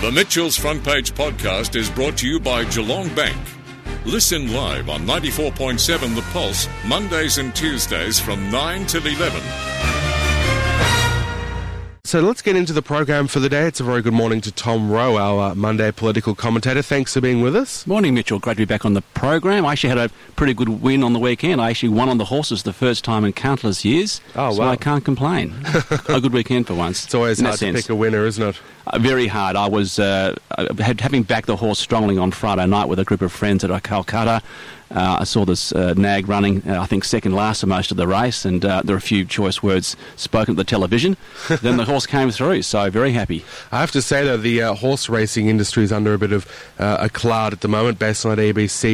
The Mitchell's Front Page podcast is brought to you by Geelong Bank. Listen live on 94.7 The Pulse, Mondays and Tuesdays from 9 till 11. So let's get into the program for the day. It's a very good morning to Tom Rowe, our Monday political commentator. Thanks for being with us. Morning, Mitchell. Great to be back on the program. I actually had a pretty good win on the weekend. I actually won on the horses the first time in countless years. Oh, wow. So I can't complain. A good weekend for once. It's always hard to pick a winner, isn't it? Very hard. I was having backed the horse strongly on Friday night with a group of friends at Calcutta. I saw this nag running, I think, second last to most of the race, and there were a few choice words spoken at the television. Then the horse came through, so very happy. I have to say, though, the horse racing industry is under a bit of a cloud at the moment, based on that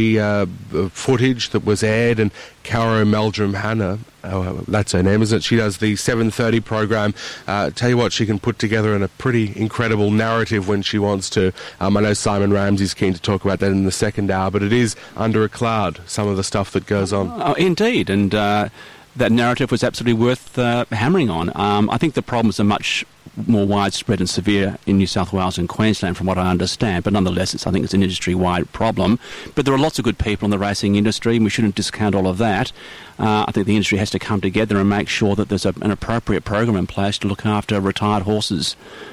ABC footage that was aired, and Caro Meldrum Hanna, that's her name, isn't it? She does the 7:30 program. Tell you what, she can put together a pretty incredible narrative when she wants to. I know Simon Ramsey's keen to talk about that in the second hour, but it is under a cloud, some of the stuff that goes on. Oh, indeed, and that narrative was absolutely worth hammering on. I think the problems are much more widespread and severe in New South Wales and Queensland, from what I understand, but nonetheless I think it's an industry-wide problem. But there are lots of good people in the racing industry, and we shouldn't discount all of that. I think the industry has to come together and make sure that there's an appropriate program in place to look after retired horses.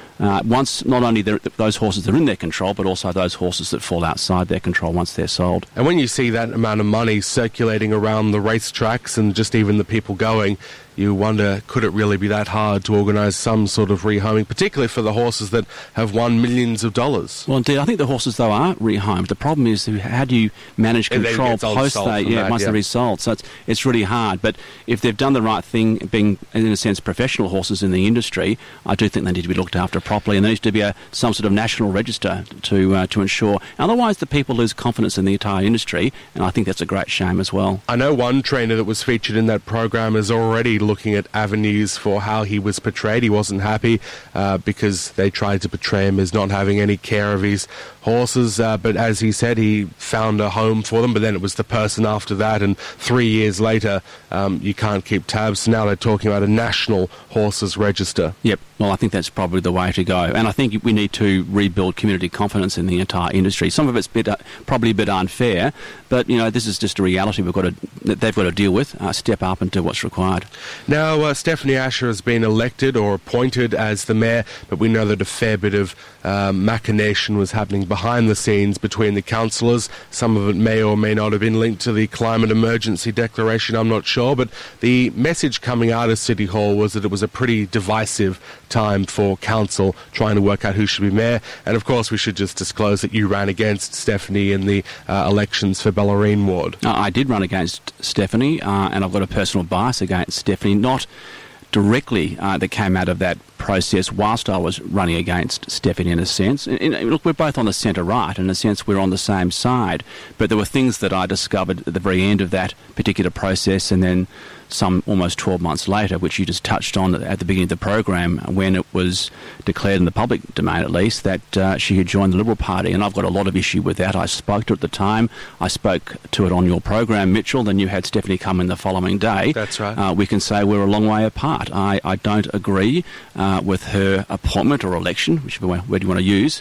Once not only those horses that are in their control, but also those horses that fall outside their control once they're sold. And when you see that amount of money circulating around the racetracks and just even the people going, you wonder, could it really be that hard to organise some sort of rehoming, particularly for the horses that have won millions of dollars? Well, indeed, I think the horses, though, are rehomed. The problem is, how do you manage control once they're resold? So it's really hard. But if they've done the right thing, being, in a sense, professional horses in the industry, I do think they need to be looked after properly, and there needs to be some sort of national register to ensure. Otherwise, the people lose confidence in the entire industry, and I think that's a great shame as well. I know one trainer that was featured in that program is already looking at avenues for how he was portrayed. He wasn't happy because they tried to portray him as not having any care of his horses, but as he said, he found a home for them, but then it was the person after that, and 3 years later you can't keep tabs. So now they're talking about a national horses register. Yep, well, I think that's probably the way to go, and I think we need to rebuild community confidence in the entire industry. Some of it's probably a bit unfair, but this is just a reality they've got to deal with, step up and do what's required. Now, Stephanie Asher has been elected or appointed as the mayor, but we know that a fair bit of machination was happening behind the scenes between the councillors. Some of it may or may not have been linked to the climate emergency declaration, I'm not sure, but the message coming out of City Hall was that it was a pretty divisive time for council trying to work out who should be mayor. And of course we should just disclose that you ran against Stephanie in the elections for Bellarine Ward. I did run against Stephanie, and I've got a personal bias against Stephanie, not directly that came out of that process whilst I was running against Stephanie, in a sense. Look, we're both on the centre-right. In a sense, we're on the same side. But there were things that I discovered at the very end of that particular process, and then some almost 12 months later, which you just touched on at the beginning of the program, when it was declared in the public domain, at least, that she had joined the Liberal Party. And I've got a lot of issue with that. I spoke to her at the time. I spoke to it on your program, Mitchell. Then you had Stephanie come in the following day. That's right. We can say we're a long way apart. I don't agree with her appointment or election, whichever word you want to use,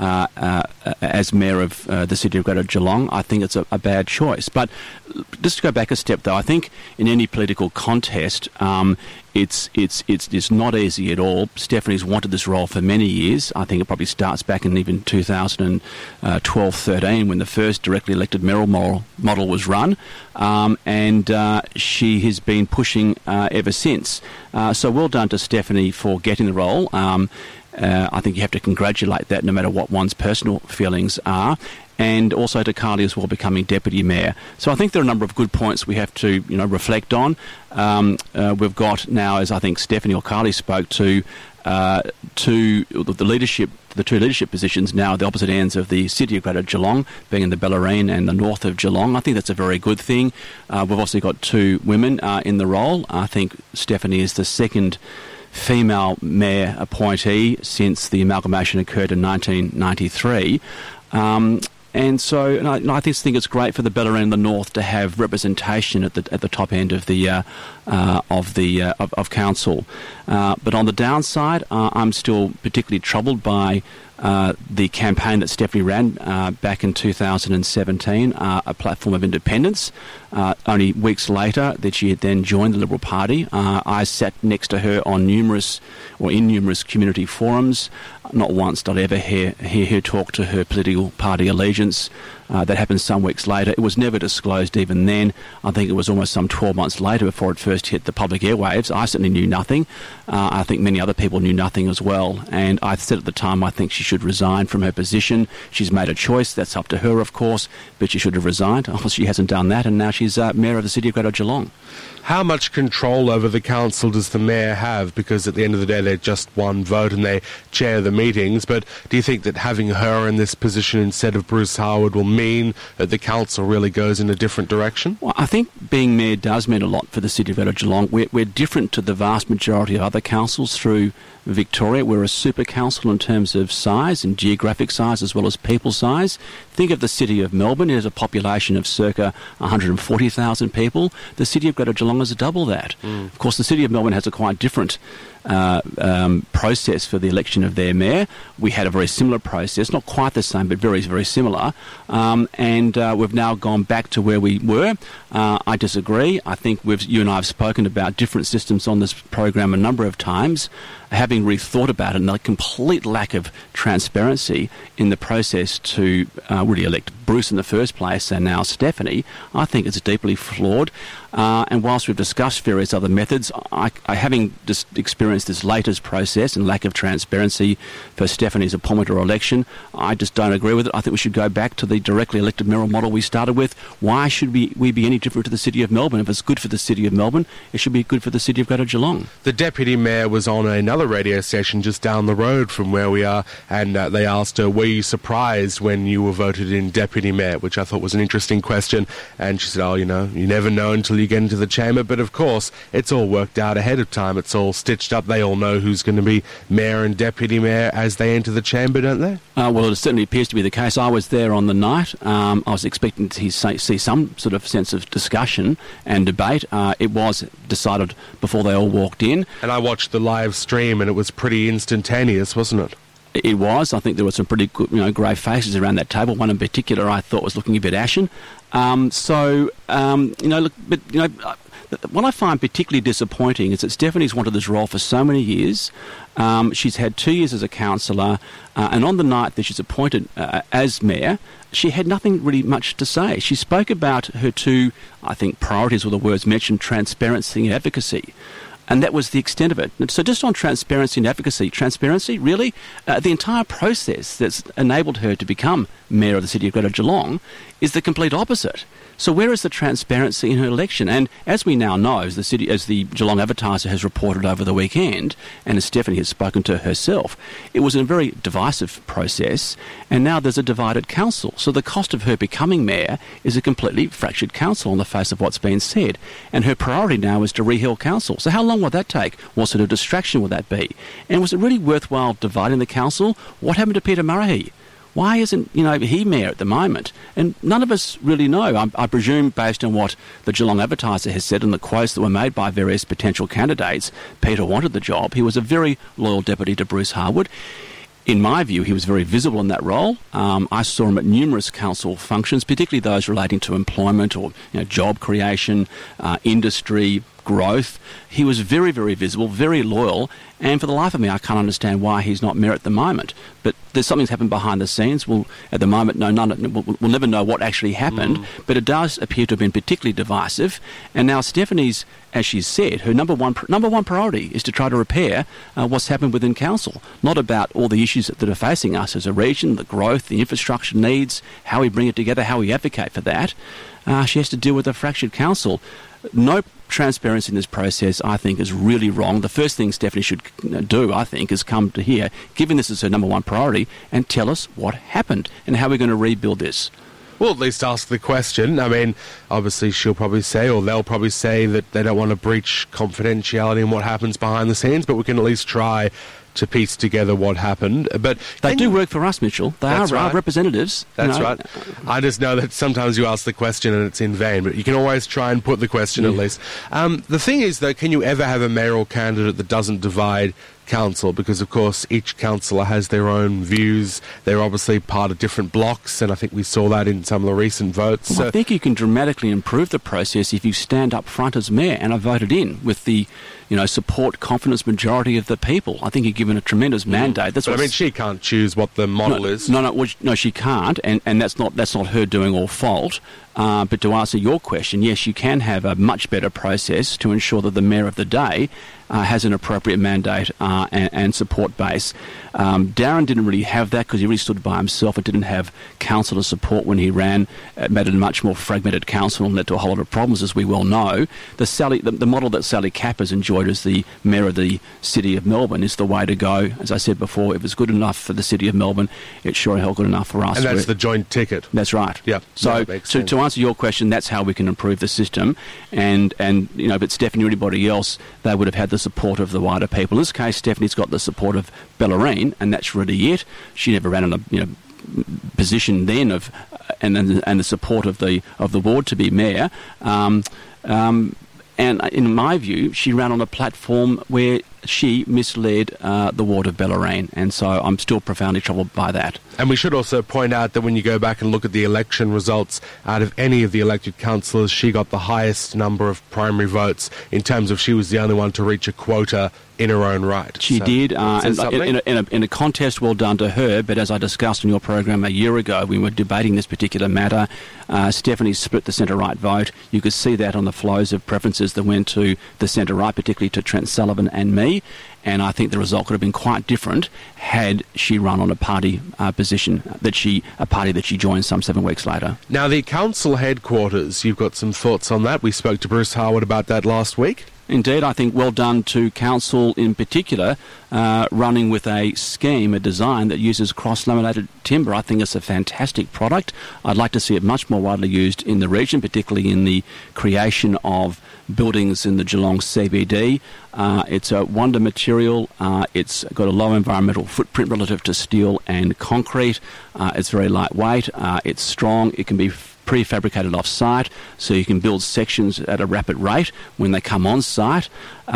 as mayor of the city of Greater Geelong. I think it's a bad choice. But just to go back a step, though, I think in any political contest, it's not easy at all. Stephanie's wanted this role for many years. I think it probably starts back in even 2012-13 when the first directly elected mayoral model was run, and she has been pushing ever since. So well done to Stephanie for getting the role. I think you have to congratulate that, no matter what one's personal feelings are. And also to Carly as well, becoming Deputy Mayor. So I think there are a number of good points we have to reflect on. We've got now, as I think Stephanie or Carly spoke to the leadership, the two leadership positions now at the opposite ends of the city of Greater Geelong, being in the Bellarine and the north of Geelong. I think that's a very good thing. We've also got two women in the role. I think Stephanie is the second female mayor appointee since the amalgamation occurred in 1993. And so, I think it's great for the Bellarine and the North to have representation at the top end of council. But on the downside, I'm still particularly troubled by the campaign that Stephanie ran back in 2017, a platform of independence. Only weeks later that she had then joined the Liberal Party. I sat next to her in numerous community forums. Not once did I ever hear her talk to her political party allegiance. That happened some weeks later. It was never disclosed even then. I think it was almost some 12 months later before it first hit the public airwaves. I certainly knew nothing. I think many other people knew nothing as well. And I said at the time I think she should resign from her position. She's made a choice. That's up to her, of course, but she should have resigned. Obviously, she hasn't done that, and now she's Mayor of the City of Greater Geelong. How much control over the council does the mayor have? Because at the end of the day, they're just one vote and they chair the meetings. But do you think that having her in this position instead of Bruce Harwood will mean that the council really goes in a different direction? Well, I think being mayor does mean a lot for the City of Greater Geelong. We're different to the vast majority of other councils through Victoria. We're a super council in terms of size and geographic size as well as people size. Think of the City of Melbourne. It has a population of circa 140,000 people. The City of Greater Geelong is double that. Of course, the City of Melbourne has a quite different process for the election of their mayor. We had a very similar process, not quite the same, but very, very similar. And we've now gone back to where we were. I disagree. I think you and I have spoken about different systems on this program a number of times. Having rethought about it and the complete lack of transparency in the process to really elect Bruce in the first place and now Stephanie, I think it's deeply flawed. And whilst we've discussed various other methods, I having just experienced this latest process and lack of transparency for Stephanie's appointment or election, I just don't agree with it. I think we should go back to the directly elected mayoral model we started with. Why should we be any different to the City of Melbourne? If it's good for the City of Melbourne, it should be good for the City of Greater Geelong. The Deputy Mayor was on another radio station just down the road from where we are, and they asked her, were you surprised when you were voted in Deputy Mayor, which I thought was an interesting question. And she said, oh, you never know until you get into the chamber, but of course it's all worked out ahead of time. It's all stitched up. They all know who's going to be Mayor and Deputy Mayor as they enter the chamber, don't they? Well, it certainly appears to be the case. I was there on the night. I was expecting to see some sort of sense of discussion and debate. It was decided before they all walked in. And I watched the live stream and it was pretty instantaneous, wasn't it? It was. I think there were some pretty good, grey faces around that table. One in particular I thought was looking a bit ashen. What I find particularly disappointing is that Stephanie's wanted this role for so many years. She's had 2 years as a councillor, and on the night that she's appointed as mayor, she had nothing really much to say. She spoke about her two, I think, priorities were the words mentioned, transparency and advocacy. And that was the extent of it. So just on transparency and advocacy, really? The entire process that's enabled her to become Mayor of the City of Greater Geelong is the complete opposite. So where is the transparency in her election? And as we now know, as the Geelong Advertiser has reported over the weekend, and as Stephanie has spoken to herself, it was a very divisive process, and now there's a divided council. So the cost of her becoming mayor is a completely fractured council on the face of what's been said. And her priority now is to reheal council. So how long will that take? What sort of distraction will that be? And was it really worthwhile dividing the council? What happened to Peter Murray? Why isn't, he mayor at the moment? And none of us really know. I presume, based on what the Geelong Advertiser has said and the quotes that were made by various potential candidates, Peter wanted the job. He was a very loyal deputy to Bruce Harwood. In my view, he was very visible in that role. I saw him at numerous council functions, particularly those relating to employment or job creation, industry, growth. He was very, very visible, very loyal, and for the life of me, I can't understand why he's not mayor at the moment. But there's something's happened behind the scenes. We'll, at the moment, we'll never know what actually happened, but it does appear to have been particularly divisive. And now Stephanie's, as she's said, her number one priority is to try to repair what's happened within council, not about all the issues that are facing us as a region, the growth, the infrastructure needs, how we bring it together, how we advocate for that. She has to deal with a fractured council. No transparency in this process, I think, is really wrong. The first thing Stephanie should do, I think, is come to here, given this is her number one priority, and tell us what happened and how we're going to rebuild this. Well, at least ask the question. I mean, obviously she'll probably say, or they'll probably say, that they don't want to breach confidentiality and what happens behind the scenes, but we can at least try to piece together what happened. But they do work for us, Mitchell. They are our representatives. That's right. I just know that sometimes you ask the question and it's in vain, but you can always try and put the question at least. The thing is, though, can you ever have a mayoral candidate that doesn't divide council, because of course each councillor has their own views. They're obviously part of different blocks, and I think we saw that in some of the recent votes. Well, I think you can dramatically improve the process if you stand up front as mayor and are voted in with the support, confidence majority of the people. I think you're given a tremendous mandate. But I mean, she can't choose what the model is. No, she can't, and that's not her doing or fault. But to answer your question, yes, you can have a much better process to ensure that the mayor of the day has an appropriate mandate and support base. Darren didn't really have that because he really stood by himself and didn't have councillor support when he ran. It made it a much more fragmented council and led to a whole lot of problems, as we well know. The model that Sally Capper's enjoyed as the mayor of the City of Melbourne is the way to go. As I said before, if it's good enough for the City of Melbourne, it's sure hell good enough for us. And that's the joint ticket. That's right. Yeah. So to answer your question, that's how we can improve the system. And but Stephanie or anybody else, they would have had the support of the wider people. In this case, Stephanie's got the support of Bellarine, and that's really it. She never ran in a position then of and the support of the ward to be mayor. And in my view, she ran on a platform where she misled the ward of Bellarine, and so I'm still profoundly troubled by that. And we should also point out that when you go back and look at the election results, out of any of the elected councillors, she got the highest number of primary votes in terms of she was the only one to reach a quota in her own right. She did, and in a contest, well done to her, but as I discussed on your program a year ago, we were debating this particular matter. Stephanie split the centre-right vote. You could see that on the flows of preferences that went to the centre-right, particularly to Trent Sullivan and me, and I think the result could have been quite different had she run on a party position, a party that she joined some 7 weeks later. Now, the council headquarters, you've got some thoughts on that. We spoke to Bruce Harwood about that last week. Indeed, I think well done to council in particular, running with a scheme, a design that uses cross-laminated timber. I think it's a fantastic product. I'd like to see it much more widely used in the region, particularly in the creation of buildings in the Geelong CBD. It's a wonder material. It's got a low environmental footprint relative to steel and concrete. It's very lightweight. It's strong. It can be prefabricated off-site, so you can build sections at a rapid rate when they come on-site.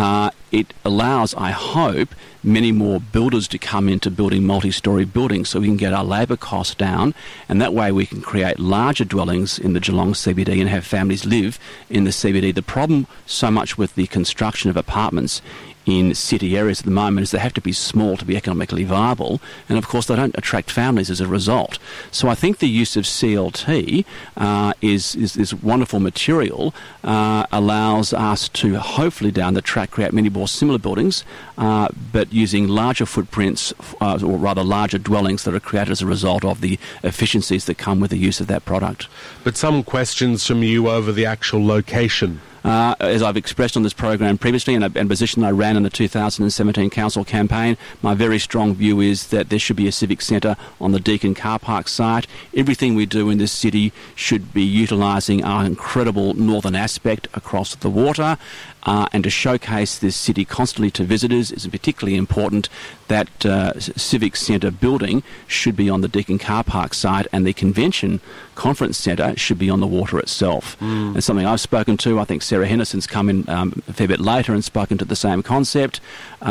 It allows, I hope, many more builders to come into building multi-storey buildings so we can get our labour costs down, and that way we can create larger dwellings in the Geelong CBD and have families live in the CBD. The problem so much with the construction of apartments in city areas at the moment is they have to be small to be economically viable, and of course they don't attract families as a result. So I think the use of CLT is this wonderful material allows us to hopefully down the track create many more similar buildings, but using larger footprints, or rather larger dwellings that are created as a result of the efficiencies that come with the use of that product. But some questions from you over the actual location. As I've expressed on this program previously, and a position I ran in the 2017 council campaign, my very strong view is that there should be a civic centre on the Deakin car park site. Everything we do in this city should be utilising our incredible northern aspect across the water, and to showcase this city constantly to visitors is particularly important. That civic centre building should be on the Deakin car park site, and the convention conference centre should be on the water itself. It's something I've spoken to. I think Sarah Henderson's come in a fair bit later and spoken to the same concept.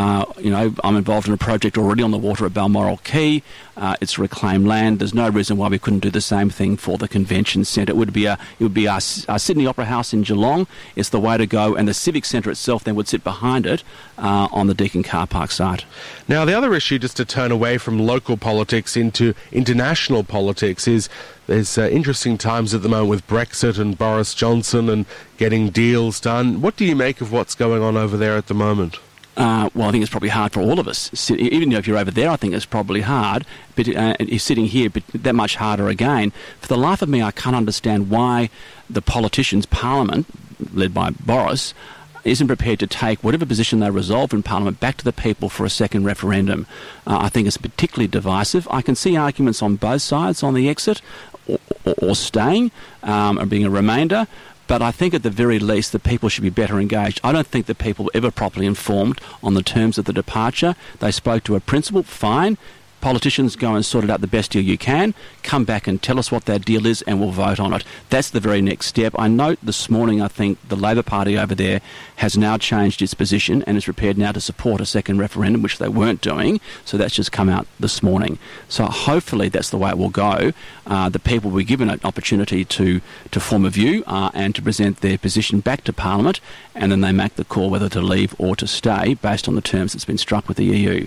I'm involved in a project already on the water at Balmoral Quay. It's reclaimed land. There's no reason why we couldn't do the same thing for the convention centre. It would be our Sydney Opera House in Geelong. It's the way to go, and the civic centre itself then would sit behind it on the Deakin car park site. Now, the other issue, just to turn away from local politics into international politics, is there's interesting times at the moment with Brexit and Boris Johnson and getting deals done. What do you make of what's going on over there at the moment? Well, I think it's probably hard for all of us. Even if you're over there, I think it's probably hard. But you're sitting here, but that much harder again. For the life of me, I can't understand why the politicians, Parliament, led by Boris, isn't prepared to take whatever position they resolve in Parliament back to the people for a second referendum. I think it's particularly divisive. I can see arguments on both sides on the exit or staying or being a remainder. But I think at the very least the people should be better engaged. I don't think the people were ever properly informed on the terms of the departure. They spoke to a principal, fine. Politicians, go and sort it out the best deal you can, come back and tell us what that deal is and we'll vote on it. That's the very next step. I note this morning, I think the Labor Party over there has now changed its position and is prepared now to support a second referendum, which they weren't doing. So that's just come out this morning. So hopefully that's the way it will go. The people will be given an opportunity to form a view and to present their position back to Parliament, and then they make the call whether to leave or to stay based on the terms that's been struck with the EU.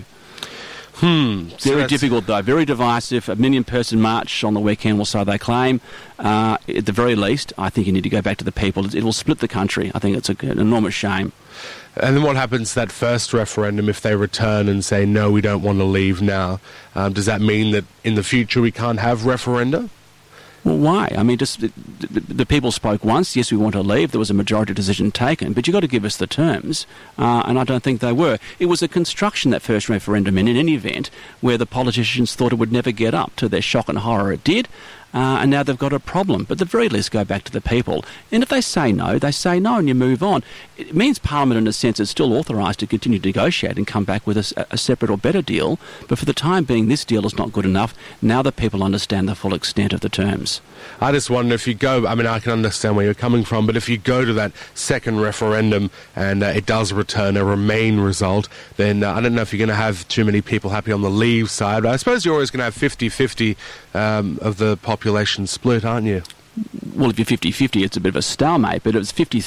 Very difficult, though. Very divisive. A 1 million-person march on the weekend, or so they claim. At the very least, I think you need to go back to the people. It will split the country. I think it's an enormous shame. And then what happens to that first referendum if they return and say, no, we don't want to leave now? Does that mean that in the future we can't have referenda? Well, why? I mean, just the people spoke once. Yes, we want to leave. There was a majority decision taken, but you've got to give us the terms, and I don't think they were. It was a construction, that first referendum, in any event, where the politicians thought it would never get up. To their shock and horror, it did. And now they've got a problem. But at the very least, go back to the people. And if they say no, and you move on. It means Parliament, in a sense, is still authorised to continue to negotiate and come back with a separate or better deal. But for the time being, this deal is not good enough. Now the people understand the full extent of the terms. I just wonder if you go, I mean, I can understand where you're coming from, but if you go to that second referendum and it does return a Remain result, then I don't know if you're going to have too many people happy on the Leave side. But I suppose you're always going to have 50-50 of the population split, aren't you? Well, if you're 50-50, it's a bit of a stalemate, but it was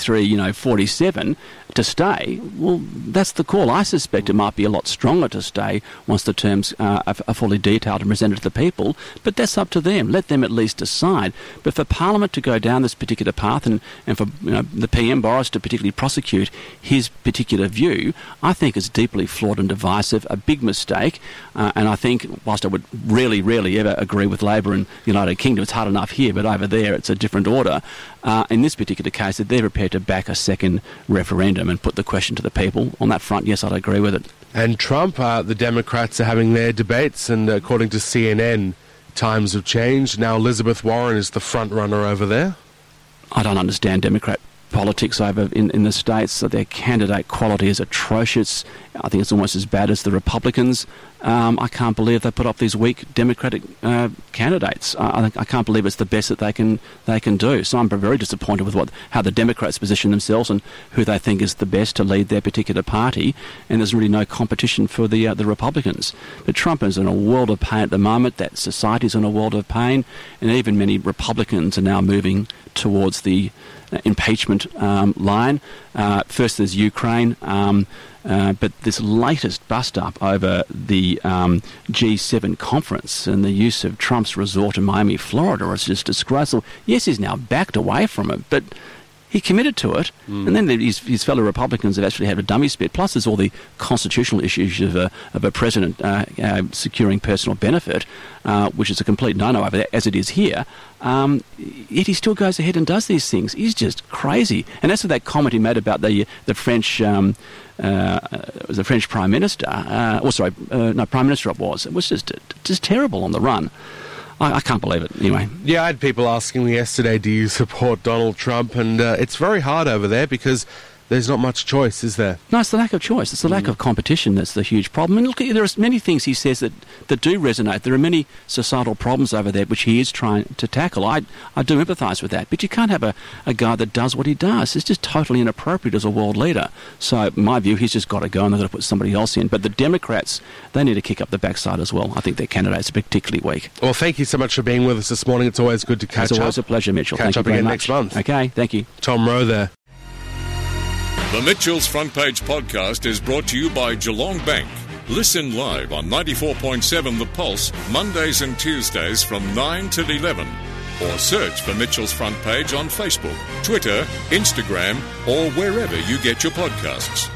53-47 to stay. Well, that's the call. I suspect it might be a lot stronger to stay once the terms are fully detailed and presented to the people, but that's up to them. Let them at least decide. But for Parliament to go down this particular path and for the PM, Boris, to particularly prosecute his particular view, I think is deeply flawed and divisive, a big mistake, and I think, whilst I would rarely ever agree with Labor in the United Kingdom, it's hard enough here, but over there it's a different order. In this particular case, that they're prepared to back a second referendum and put the question to the people. On that front, yes, I'd agree with it. And Trump, the Democrats are having their debates, and according to CNN, times have changed. Now Elizabeth Warren is the front runner over there. I don't understand Democrat politics over in the States. So their candidate quality is atrocious. I think it's almost as bad as the Republicans. I can't believe they put up these weak Democratic candidates. I can't believe it's the best that they can do. So I'm very disappointed with how the Democrats position themselves and who they think is the best to lead their particular party. And there's really no competition for the Republicans. But Trump is in a world of pain at the moment. That society's in a world of pain, and even many Republicans are now moving towards the impeachment line. First there's Ukraine, but this latest bust-up over the G7 conference and the use of Trump's resort in Miami, Florida, is just disgraceful. Yes, he's now backed away from it, but he committed to it, and then his fellow Republicans have actually had a dummy spit. Plus, there's all the constitutional issues of a president securing personal benefit, which is a complete no-no over there, as it is here. Yet he still goes ahead and does these things. He's just crazy. And that's what that comment he made about the French. It was the French Prime Minister. Prime Minister it was. It was just terrible on the run. I can't believe it, anyway. Yeah, I had people asking me yesterday, do you support Donald Trump? And it's very hard over there because there's not much choice, is there? No, it's the lack of choice. It's the lack of competition that's the huge problem. And look, there are many things he says that do resonate. There are many societal problems over there which he is trying to tackle. I do empathise with that. But you can't have a guy that does what he does. It's just totally inappropriate as a world leader. So, in my view, he's just got to go and they've got to put somebody else in. But the Democrats, they need to kick up the backside as well. I think their candidates are particularly weak. Well, thank you so much for being with us this morning. It's always good to catch up. It's always a pleasure, Mitchell. Catch up again next month. Okay, thank you. Tom Rowe there. The Mitchell's Front Page podcast is brought to you by Geelong Bank. Listen live on 94.7 The Pulse, Mondays and Tuesdays from 9 till 11. Or search for Mitchell's Front Page on Facebook, Twitter, Instagram, or wherever you get your podcasts.